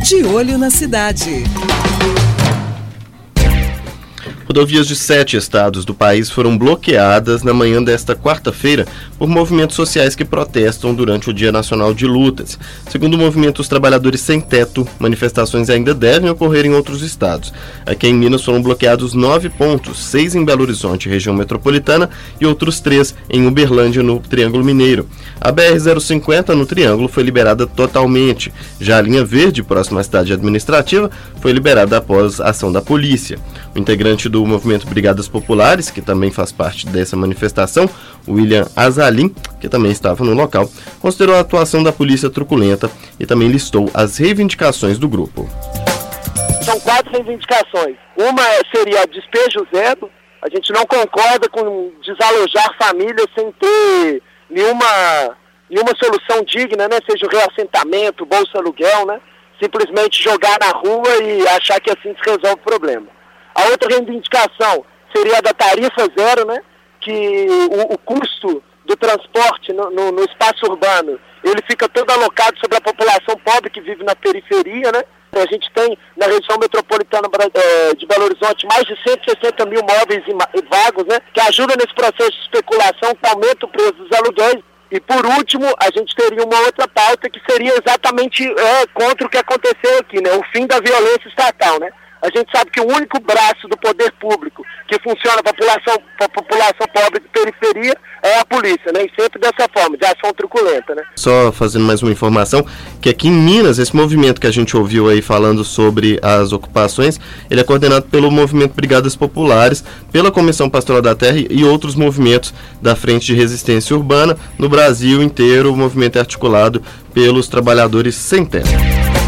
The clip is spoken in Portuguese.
De Olho na Cidade. Rodovias de 7 estados do país foram bloqueadas na manhã desta quarta-feira por movimentos sociais que protestam durante o Dia Nacional de Lutas. Segundo o movimento Os Trabalhadores Sem Teto, manifestações ainda devem ocorrer em outros estados. Aqui em Minas foram bloqueados 9 pontos, 6 em Belo Horizonte, região metropolitana, e outros 3 em Uberlândia, no Triângulo Mineiro. A BR-050 no Triângulo foi liberada totalmente. Já a linha verde, próxima à cidade administrativa, foi liberada após a ação da polícia. O integrante do movimento Brigadas Populares, que também faz parte dessa manifestação, William Azalim, que também estava no local, considerou a atuação da polícia truculenta e também listou as reivindicações do grupo. São 4 reivindicações. Uma seria despejo zero. A gente não concorda com desalojar famílias sem ter nenhuma solução digna, né? Seja o reassentamento, bolsa aluguel, né? Simplesmente jogar na rua e achar que assim se resolve o problema. A outra reivindicação seria a da tarifa zero, né? Que o custo do transporte no espaço urbano, ele fica todo alocado sobre a população pobre que vive na periferia, né? A gente tem na região metropolitana de Belo Horizonte mais de 160 mil móveis vagos, né? Que ajudam nesse processo de especulação, que aumenta o preço dos aluguéis. E por último, a gente teria uma outra pauta que seria exatamente contra o que aconteceu aqui, né? O fim da violência estatal, né? A gente sabe que o único braço do poder público que funciona para a população pobre de periferia é a polícia, né? E sempre dessa forma, de ação truculenta, né? Só fazendo mais uma informação, que aqui em Minas, esse movimento que a gente ouviu aí falando sobre as ocupações, ele é coordenado pelo movimento Brigadas Populares, pela Comissão Pastoral da Terra e outros movimentos da Frente de Resistência Urbana. No Brasil inteiro, o movimento é articulado pelos Trabalhadores Sem Teto.